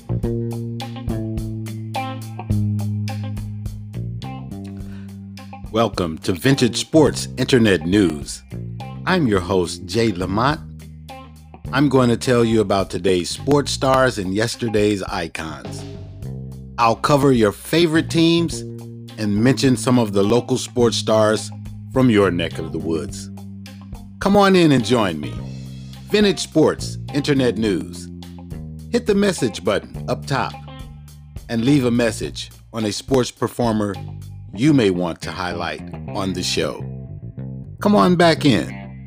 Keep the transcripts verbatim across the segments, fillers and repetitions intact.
Welcome to Vintage Sports Internet News. I'm your host, Jay Lamont. I'm going to tell you about today's sports stars and yesterday's icons. I'll cover your favorite teams and mention some of the local sports stars from your neck of the woods. Come on in and join me. Vintage Sports Internet News. Hit the message button up top and leave a message on a sports performer you may want to highlight on the show. Come on back in.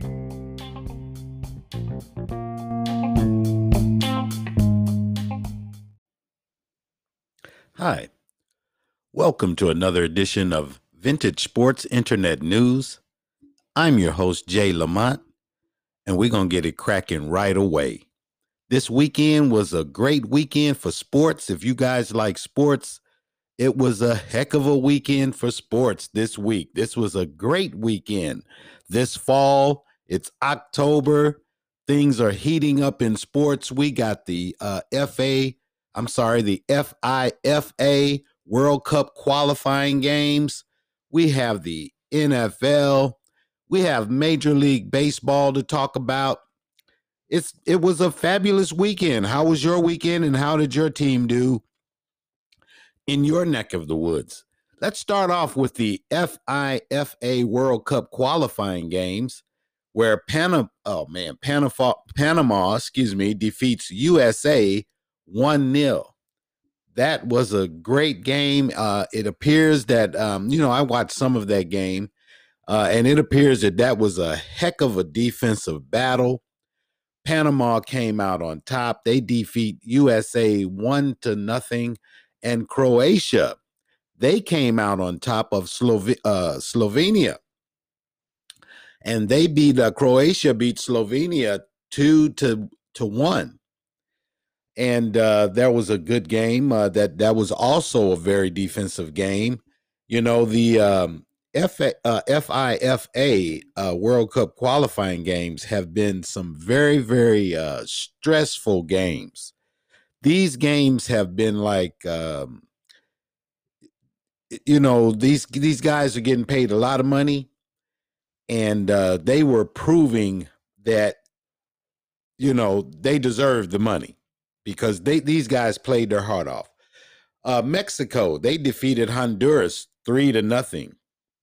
Hi, welcome to another edition of Vintage Sports Internet News. I'm your host, Jay Lamont, and we're going to get it cracking right away. This weekend was a great weekend for sports. If you guys like sports, it was a heck of a weekend for sports this week. This was a great weekend. This fall, it's October. Things are heating up in sports. We got the uh, F A, I'm sorry, the FIFA World Cup qualifying games. We have the N F L. We have Major League Baseball to talk about. It's it was a fabulous weekend. How was your weekend and how did your team do in your neck of the woods? Let's start off with the FIFA World Cup qualifying games, where Panama, oh man, Panama, Panama, excuse me, defeats U S A one nil. That was a great game. Uh, it appears that, um, you know, I watched some of that game, uh, and it appears that that was a heck of a defensive battle. Panama came out on top. They defeat U S A one to nothing. And Croatia, they came out on top of Slove- uh, Slovenia. And they beat, uh, Croatia beat Slovenia two to, to one. And uh, there was a good game. Uh, that, that was also a very defensive game. You know, the um, F- uh, FIFA uh, World Cup qualifying games have been some very, very uh, stressful games. These games have been like, um, you know, these these guys are getting paid a lot of money, and uh, they were proving that, you know, they deserved the money because they these guys played their heart off. Uh, Mexico, they defeated Honduras three to nothing.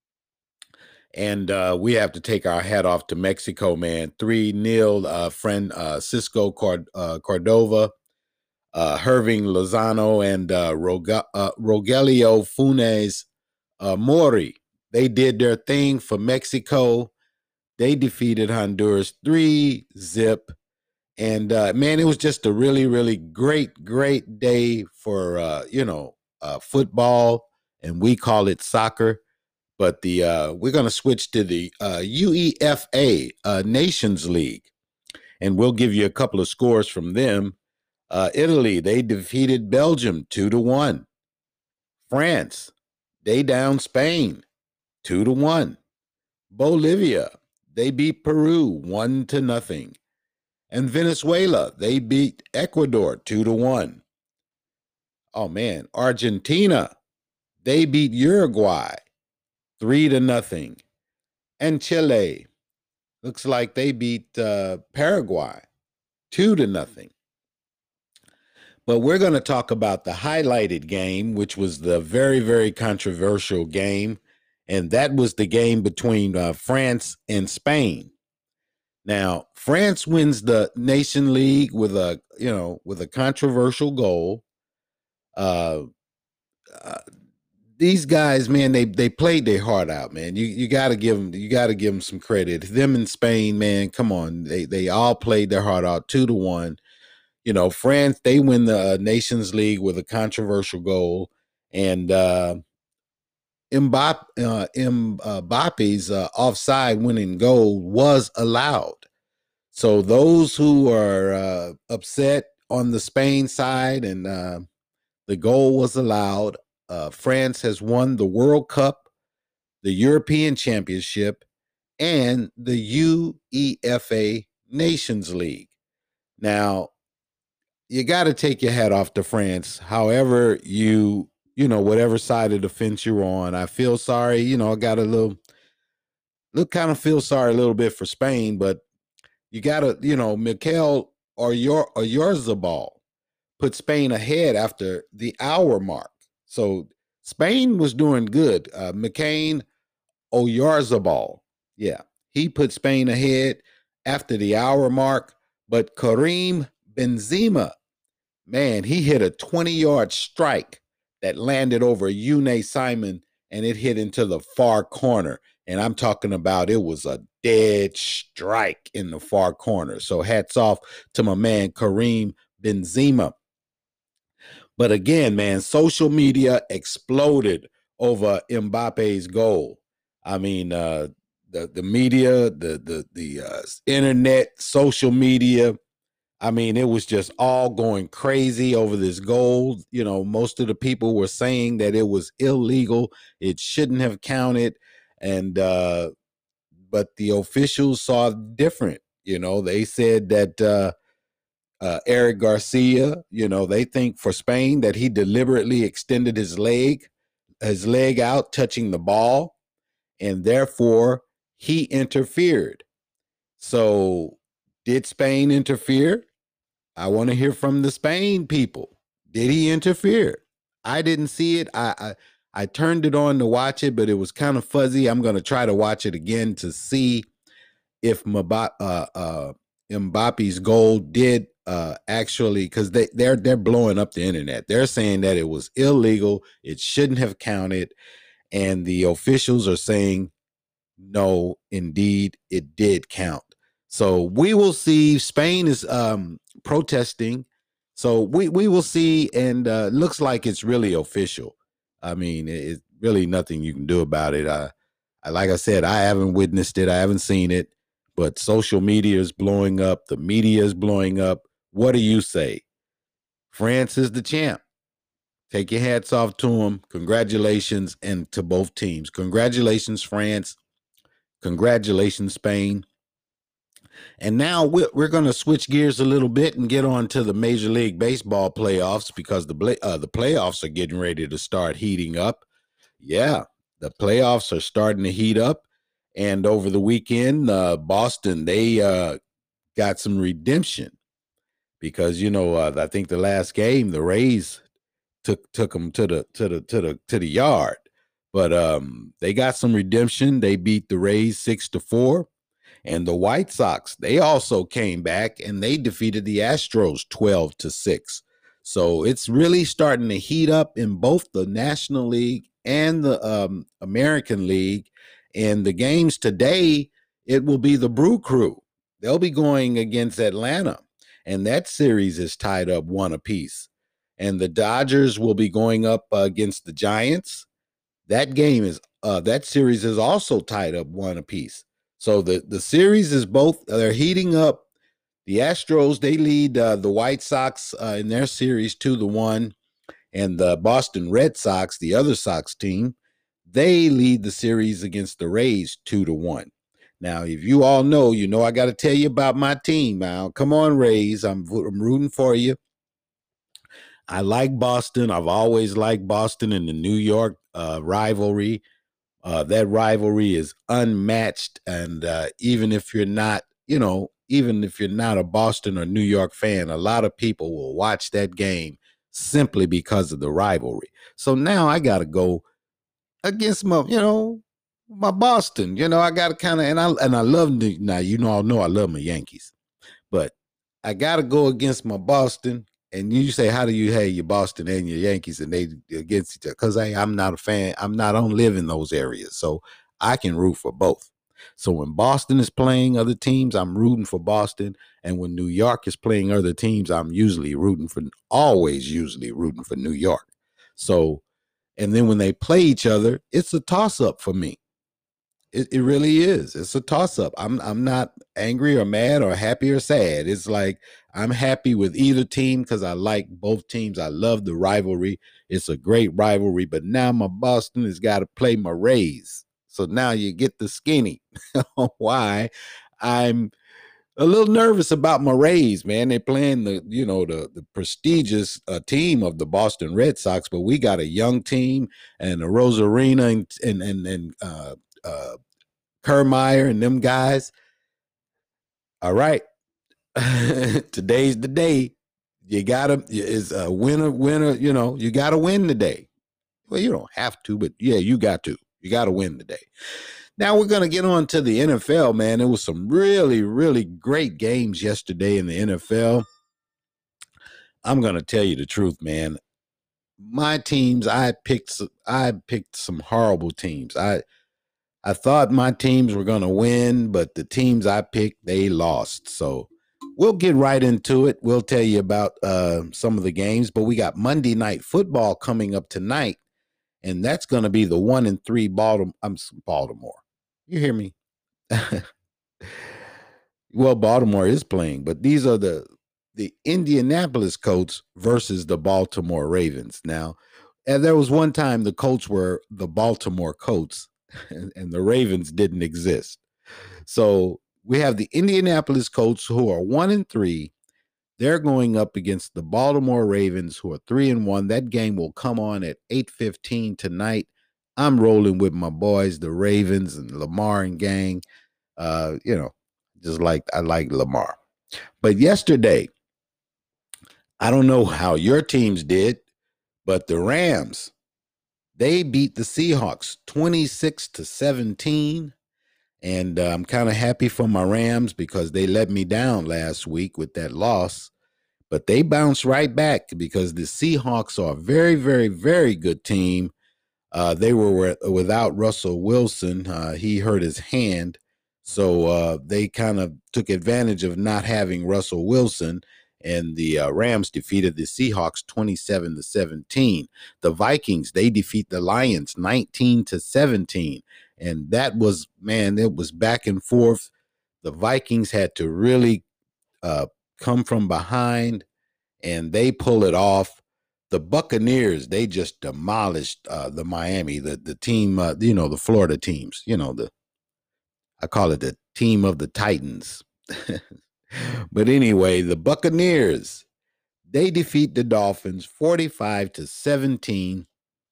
And uh, we have to take our hat off to Mexico, man. three nil, uh, friend uh, Cisco Cord- uh, Cordova, uh, Herving Lozano, and uh, Roga- uh, Rogelio Funes uh, Mori. They did their thing for Mexico. They defeated Honduras three zip. And, uh, man, it was just a really, really great, great day for, uh, you know, uh, football, and we call it soccer. But the uh, we're going to switch to the uh, UEFA uh, Nations League, and we'll give you a couple of scores from them. Uh, Italy, they defeated Belgium two to one. France, they down Spain two to one. Bolivia, they beat Peru one to nothing. And Venezuela, they beat Ecuador two to one. Oh man, Argentina, they beat Uruguay three to nothing. And Chile, looks like they beat uh, Paraguay two to nothing. But we're going to talk about the highlighted game, which was the very, very controversial game, and that was the game between uh, France and Spain. Now, France wins the Nation League with a, you know, with a controversial goal. Uh, uh, these guys, man, they they played their heart out, man. You you got to give them you got to give them some credit. Them in Spain, man, come on, they they all played their heart out, two to one. You know, France, they win the uh, Nations League with a controversial goal, and uh, Mbappe, uh, Mbappe's uh, offside winning goal was allowed. So those who are uh, upset on the Spain side and uh, the goal was allowed, uh, France has won the World Cup, the European Championship, and the UEFA Nations League. Now, you got to take your hat off to France. However, you you know whatever side of the fence you're on. I feel sorry. You know, I got a little, little kind of feel sorry a little bit for Spain, but you got to, you know, Mikel or your or Oyarzabal put Spain ahead after the hour mark. So Spain was doing good. Uh, McCain Oyarzabal, yeah, he put Spain ahead after the hour mark. But Karim Benzema, man, he hit a twenty-yard strike that landed over Unai Simon, and it hit into the far corner. And I'm talking about it was a dead strike in the far corner. So hats off to my man Karim Benzema. But again, man, social media exploded over Mbappe's goal. I mean, uh, the the media, the the the uh, internet, social media. I mean, it was just all going crazy over this goal. You know, most of the people were saying that it was illegal. It shouldn't have counted. And uh, but the officials saw different. You know, they said that uh, uh, Eric Garcia, you know, they think for Spain that he deliberately extended his leg, his leg out, touching the ball, and therefore he interfered. So, did Spain interfere? I want to hear from the Spain people. Did he interfere? I didn't see it. I I, I turned it on to watch it, but it was kind of fuzzy. I'm going to try to watch it again to see if Mbappe, uh, uh, Mbappe's goal did uh, actually, because they they're they're blowing up the internet. They're saying that it was illegal. It shouldn't have counted, and the officials are saying no, indeed, it did count. So we will see. Spain is um, protesting. So we, we will see, and uh, looks like it's really official. I mean, it's really nothing you can do about it. I, I, like I said, I haven't witnessed it. I haven't seen it, but social media is blowing up. The media is blowing up. What do you say? France is the champ. Take your hats off to them. Congratulations, and to both teams. Congratulations, France. Congratulations, Spain. And now we're, we're going to switch gears a little bit and get on to the Major League Baseball playoffs, because the uh, the playoffs are getting ready to start heating up. Yeah, the playoffs are starting to heat up. And over the weekend, uh, Boston, they uh, got some redemption because, you know, uh, I think the last game, the Rays took took them to the to the to the to the yard. But um, they got some redemption. They beat the Rays six to four. And the White Sox, they also came back and they defeated the Astros twelve to six. So it's really starting to heat up in both the National League and the um, American League. And the games today, it will be the Brew Crew. They'll be going against Atlanta. And that series is tied up one apiece. And the Dodgers will be going up uh, against the Giants. That game is, uh, that series is also tied up one apiece. So the, the series is both, they're heating up. The Astros, they lead uh, the White Sox uh, in their series two to one. And the Boston Red Sox, the other Sox team, they lead the series against the Rays two to one. Now, if you all know, you know I got to tell you about my team now. Come on, Rays. I'm, I'm rooting for you. I like Boston. I've always liked Boston in the New York uh, rivalry. Uh, that rivalry is unmatched. And uh, even if you're not, you know, even if you're not a Boston or New York fan, a lot of people will watch that game simply because of the rivalry. So now I got to go against my, you know, my Boston. You know, I got to kind of, and I and I love the, now, you know, I know I love my Yankees, but I got to go against my Boston. And you say, how do you have your Boston and your Yankees and they against each other? Because hey, I'm not a fan. I'm not, I don't live in those areas. So I can root for both. So when Boston is playing other teams, I'm rooting for Boston. And when New York is playing other teams, I'm usually rooting for, always usually rooting for New York. So, and then when they play each other, it's a toss-up for me. It, it really is. It's a toss-up. I'm I'm not angry or mad or happy or sad. It's like I'm happy with either team because I like both teams. I love the rivalry. It's a great rivalry. But now my Boston has got to play my Rays. So now you get the skinny. Why I'm a little nervous about my Rays, man. They're playing the, you know, the the prestigious uh, team of the Boston Red Sox, but we got a young team and the Rosarina and and and, and uh, uh, Kiermaier and them guys. All right, today's the day. You gotta is a winner, winner. You know, you gotta win today. Well, you don't have to, but yeah, you got to. You got to win today. Now we're going to get on to the N F L, man. There was some really, really great games yesterday in the N F L. I'm going to tell you the truth, man. My teams, I picked, I picked some horrible teams. I, I thought my teams were going to win, but the teams I picked, they lost. So we'll get right into it. We'll tell you about uh, some of the games, but we got Monday Night Football coming up tonight, and that's going to be the one and three Baltimore. I'm Baltimore. You hear me? Well, Baltimore is playing, but these are the the Indianapolis Colts versus the Baltimore Ravens. Now, and there was one time the Colts were the Baltimore Colts, and, and the Ravens didn't exist. So we have the Indianapolis Colts, who are one and three. They're going up against the Baltimore Ravens, who are three and one. That game will come on at eight fifteen tonight. I'm rolling with my boys, the Ravens and Lamar and gang. Uh, you know, just like I like Lamar. But yesterday, I don't know how your teams did, but the Rams, they beat the Seahawks twenty-six to seventeen. And uh, I'm kind of happy for my Rams because they let me down last week with that loss. But they bounced right back because the Seahawks are a very, very, very good team. Uh, they were without Russell Wilson. Uh, he hurt his hand. So uh, they kind of took advantage of not having Russell Wilson, and the uh, Rams defeated the Seahawks twenty-seven to seventeen. The Vikings, they defeat the Lions nineteen to seventeen. And that was, man, it was back and forth. The Vikings had to really uh, come from behind, and they pull it off. The Buccaneers, they just demolished uh, the Miami, the the team, uh, you know, the Florida teams, you know, the I call it the team of the Titans. But anyway, the Buccaneers, they defeat the Dolphins forty-five to seventeen.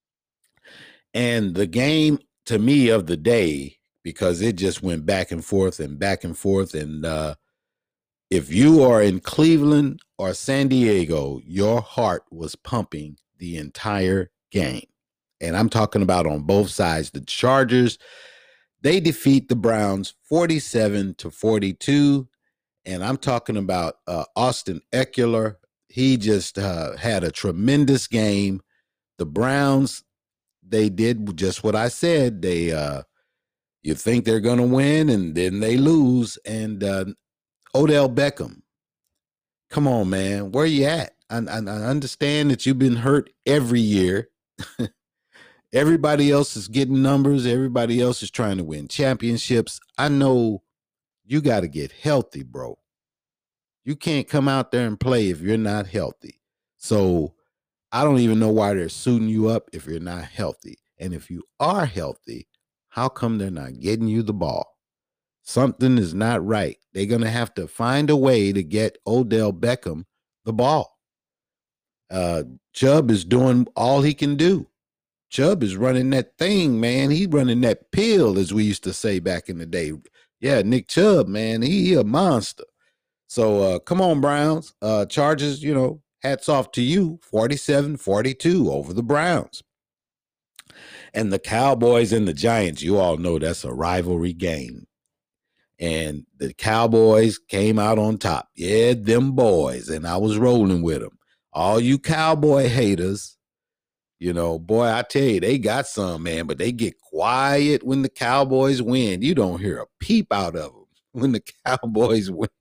And the game to me of the day, because it just went back and forth and back and forth. And uh, if you are in Cleveland or San Diego, your heart was pumping the entire game. And I'm talking about on both sides. The Chargers, they defeat the Browns forty-seven to forty-two. And I'm talking about uh, Austin Eckler. He just uh, had a tremendous game. The Browns, they did just what I said. They, uh, you think they're going to win, and then they lose. And uh, Odell Beckham, come on, man, where you at? I, I, I understand that you've been hurt every year. Everybody else is getting numbers. Everybody else is trying to win championships. I know you got to get healthy, bro. You can't come out there and play if you're not healthy. So I don't even know why they're suiting you up if you're not healthy. And if you are healthy, how come they're not getting you the ball? Something is not right. They're going to have to find a way to get Odell Beckham the ball. Uh, Chubb is doing all he can do. Chubb is running that thing, man. He's running that pill, as we used to say back in the day. Yeah, Nick Chubb, man, he, he a monster. So uh, come on, Browns. Uh, Chargers, you know, hats off to you, forty-seven forty-two over the Browns. And the Cowboys and the Giants, you all know that's a rivalry game. And the Cowboys came out on top. Yeah, them boys. And I was rolling with them. All you Cowboy haters, you know, boy, I tell you, they got some, man, but they get quiet when the Cowboys win. You don't hear a peep out of them when the Cowboys win.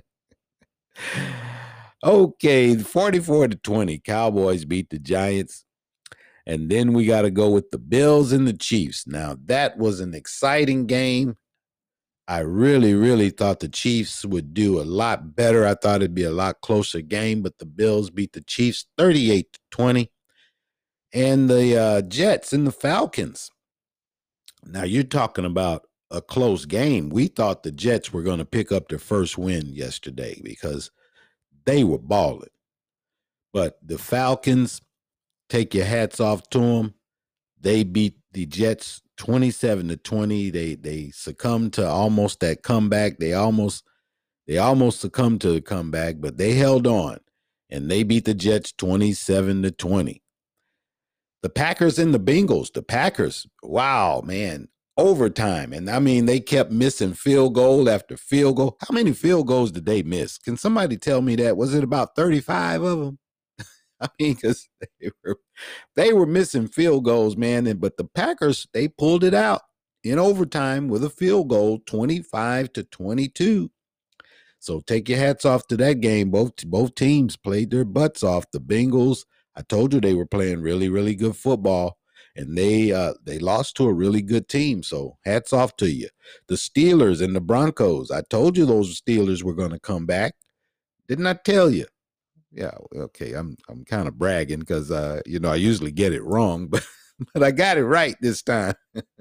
Okay, forty-four to twenty, Cowboys beat the Giants. And then we got to go with the Bills and the Chiefs. Now, that was an exciting game. I really, really thought the Chiefs would do a lot better. I thought it'd be a lot closer game, but the Bills beat the Chiefs thirty-eight to twenty. And the uh, Jets and the Falcons. Now, you're talking about a close game. We thought the Jets were going to pick up their first win yesterday because they were balling. But the Falcons, take your hats off to them. They beat the Jets twenty-seven to twenty. They they succumbed to almost that comeback. They almost they almost succumbed to the comeback, but they held on and they beat the Jets twenty-seven to twenty. The Packers and the Bengals. The Packers, wow, man, overtime. And I mean, they kept missing field goal after field goal. How many field goals did they miss? Can somebody tell me that? Was it about thirty-five of them? I mean, because they were, they were missing field goals, man. And, but the Packers, they pulled it out in overtime with a field goal, twenty-five to twenty-two. So take your hats off to that game. Both, both teams played their butts off. The Bengals, I told you they were playing really, really good football, and they uh, they lost to a really good team. So hats off to you. The Steelers and the Broncos, I told you those Steelers were going to come back. Didn't I tell you? Yeah, okay, I'm I'm kind of bragging because, uh, you know, I usually get it wrong, but, but I got it right this time.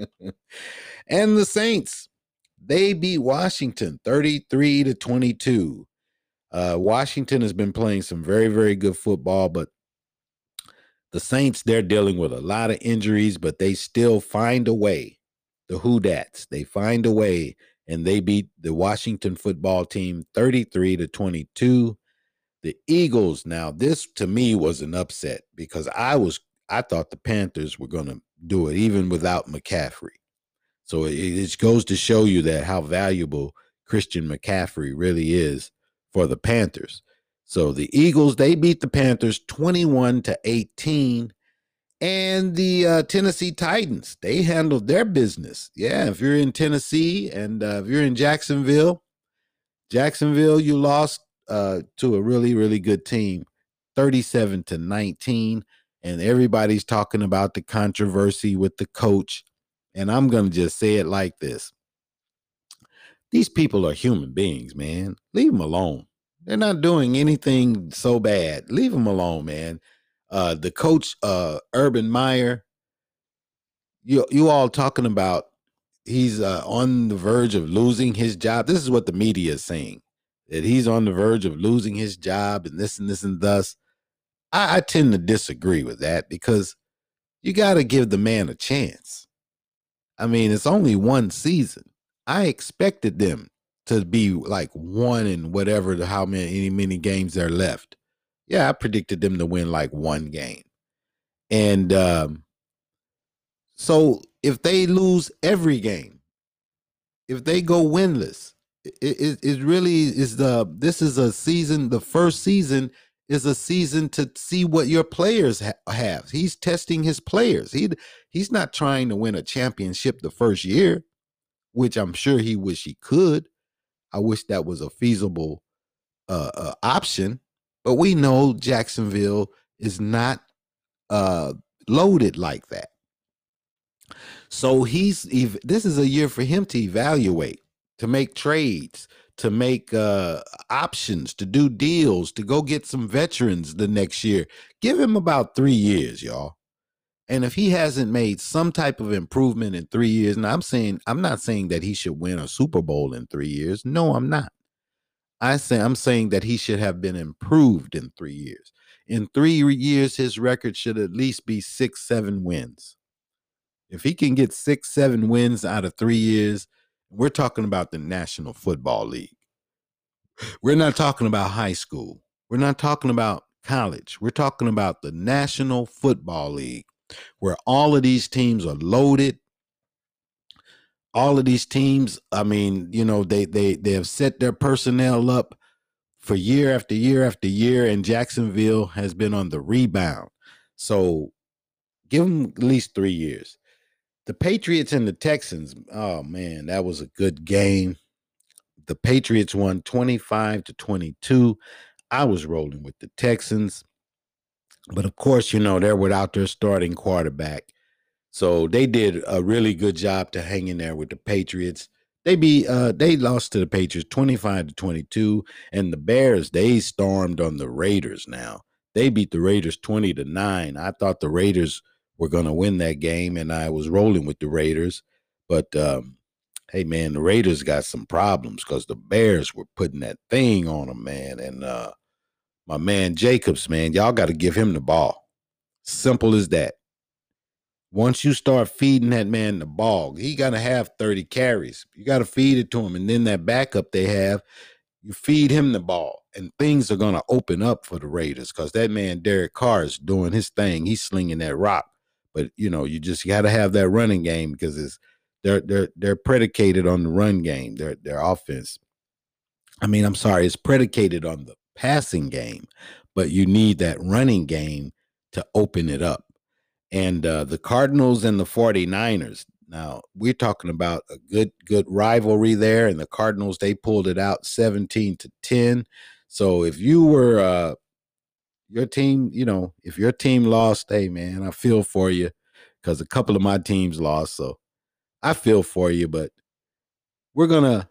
And the Saints, they beat Washington thirty-three to twenty-two. Uh, Washington has been playing some very, very good football, but the Saints, they're dealing with a lot of injuries, but they still find a way. The Who-Dats, they find a way, and they beat the Washington football team thirty-three to twenty-two. The Eagles, now this to me was an upset because I was I thought the Panthers were going to do it even without McCaffrey. So it, it goes to show you that how valuable Christian McCaffrey really is for the Panthers. So the Eagles, they beat the Panthers twenty-one to eighteen. And the uh, Tennessee Titans, they handled their business. Yeah, if you're in Tennessee and uh, if you're in Jacksonville, Jacksonville, you lost uh, to a really, really good team, thirty-seven to nineteen. And everybody's talking about the controversy with the coach. And I'm going to just say it like this. These people are human beings, man. Leave them alone. They're not doing anything so bad. Leave them alone, man. Uh, the coach, uh, Urban Meyer, you you all talking about he's uh, on the verge of losing his job. This is what the media is saying, that he's on the verge of losing his job and this and this and thus. I, I tend to disagree with that because you got to give the man a chance. I mean, it's only one season. I expected them to be like one in whatever the how many many games they're left. Yeah, I predicted them to win like one game. And um, so if they lose every game, if they go winless, it, it, it really is the this is a season, the first season is a season to see what your players ha- have. He's testing his players. He he's not trying to win a championship the first year, which I'm sure he wish he could. I wish that was a feasible uh, uh, option, but we know Jacksonville is not uh, loaded like that. So he's this is a year for him to evaluate, to make trades, to make uh, options, to do deals, to go get some veterans the next year. Give him about three years, y'all. And if he hasn't made some type of improvement in three years, and I'm saying I'm not saying that he should win a Super Bowl in three years. No, I'm not. I say I'm saying that he should have been improved in three years. In three years, his record should at least be six, seven wins. If he can get six, seven wins out of three years, we're talking about the National Football League. We're not talking about high school. We're not talking about college. We're talking about the National Football League, where all of these teams are loaded. All of these teams, I mean, you know, they they they have set their personnel up for year after year after year, and Jacksonville has been on the rebound. So give them at least three years. The Patriots and the Texans, oh, man, that was a good game. The Patriots won twenty-five to twenty-two. I was rolling with the Texans. But, of course, you know, they're without their starting quarterback. So they did a really good job to hang in there with the Patriots. They be uh, they lost to the Patriots twenty-five to twenty-two, and the Bears, they stormed on the Raiders now. They beat the Raiders twenty to nine. I thought the Raiders were going to win that game, and I was rolling with the Raiders. But, um, Hey man, the Raiders got some problems because the Bears were putting that thing on them, man. And uh my man Jacobs, man, y'all got to give him the ball. Simple as that. Once you start feeding that man the ball, he got to have thirty carries. You got to feed it to him. And then that backup they have, you feed him the ball, and things are going to open up for the Raiders because that man, Derek Carr, is doing his thing. He's slinging that rock. But, you know, you just got to have that running game because it's they're they're they're predicated on the run game, their their offense. I mean, I'm sorry, it's predicated on the passing game, but you need that running game to open it up. And uh, the Cardinals and the 49ers. Now, we're talking about a good, good rivalry there. And the Cardinals, they pulled it out seventeen to ten. So if you were uh, your team, you know, if your team lost, hey, man, I feel for you because a couple of my teams lost. So I feel for you. But we're going to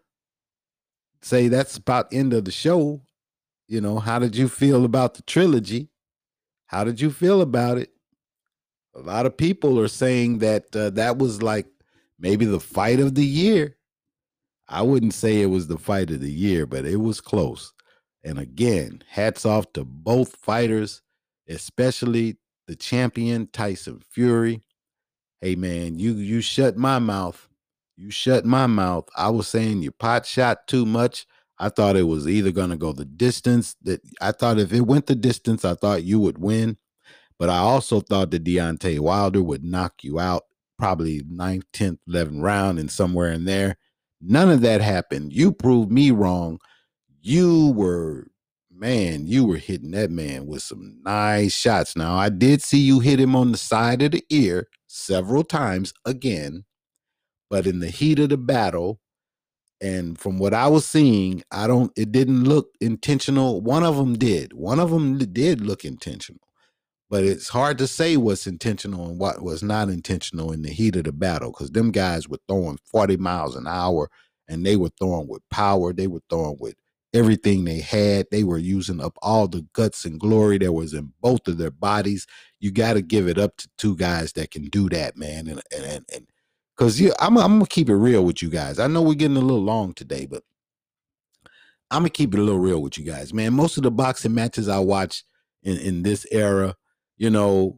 say that's about end of the show. You know, how did you feel about the trilogy? How did you feel about it? A lot of people are saying that uh, that was like maybe the fight of the year. I wouldn't say it was the fight of the year, but it was close. And again, hats off to both fighters, especially the champion Tyson Fury. Hey man, you you shut my mouth. You shut my mouth. I was saying you pot shot too much. I thought it was either going to go the distance. That I thought if it went the distance, I thought you would win. But I also thought that Deontay Wilder would knock you out probably ninth, tenth, eleventh round and somewhere in there. None of that happened. You proved me wrong. You were, man, you were hitting that man with some nice shots. Now, I did see you hit him on the side of the ear several times again, but in the heat of the battle, and from what I was seeing, I don't, it didn't look intentional. One of them did. One of them did look intentional. But it's hard to say what's intentional and what was not intentional in the heat of the battle because them guys were throwing forty miles an hour and they were throwing with power. They were throwing with everything they had. They were using up all the guts and glory that was in both of their bodies. You got to give it up to two guys that can do that, man. And and and because you, I'm, I'm gonna keep it real with you guys. I know we're getting a little long today, but I'm gonna keep it a little real with you guys, man. Most of the boxing matches I watch in in this era, you know,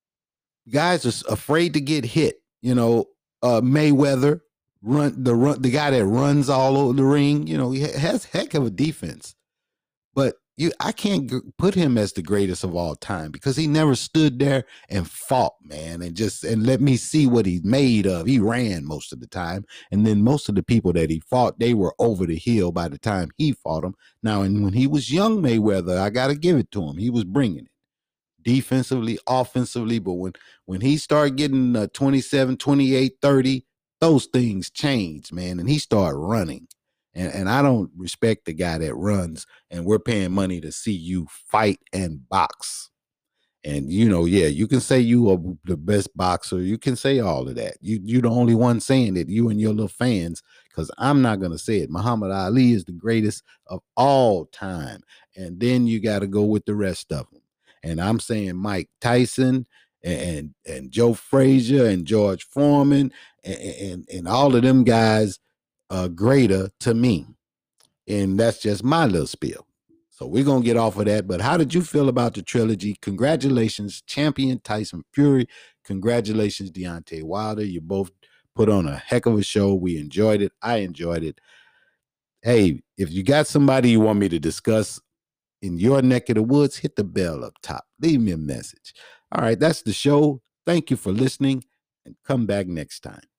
guys are afraid to get hit. You know, uh, Mayweather run the run the guy that runs all over the ring. You know, he has heck of a defense, but you I can't g- put him as the greatest of all time because he never stood there and fought, man, and just and let me see what he's made of. He ran most of the time, and then most of the people that he fought, they were over the hill by the time he fought them. Now, and when he was young Mayweather, I got to give it to him. He was bringing it defensively, offensively. But when when he started getting uh, twenty-seven, twenty-eight, thirty, those things changed, man. And he started running. And, and I don't respect the guy that runs and we're paying money to see you fight and box. And you know, yeah, you can say you are the best boxer. You can say all of that. You you the only one saying it. You and your little fans, because I'm not gonna say it. Muhammad Ali is the greatest of all time. And then you got to go with the rest of them. And I'm saying Mike Tyson and and Joe Frazier and George Foreman and and, and all of them guys are greater to me. And that's just my little spiel. So we're going to get off of that. But how did you feel about the trilogy? Congratulations, champion Tyson Fury. Congratulations, Deontay Wilder. You both put on a heck of a show. We enjoyed it. I enjoyed it. Hey, if you got somebody you want me to discuss in your neck of the woods, hit the bell up top. Leave me a message. All right, that's the show. Thank you for listening and come back next time.